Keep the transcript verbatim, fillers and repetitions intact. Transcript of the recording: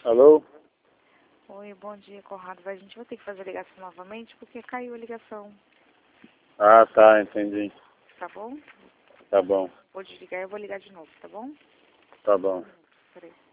Alô? Oi, bom dia, Conrado. A gente vai ter que fazer a ligação novamente porque caiu a ligação. Ah, tá, entendi. Tá bom? Tá bom, Vou desligar e eu vou ligar de novo, tá bom? tá bom. Peraí.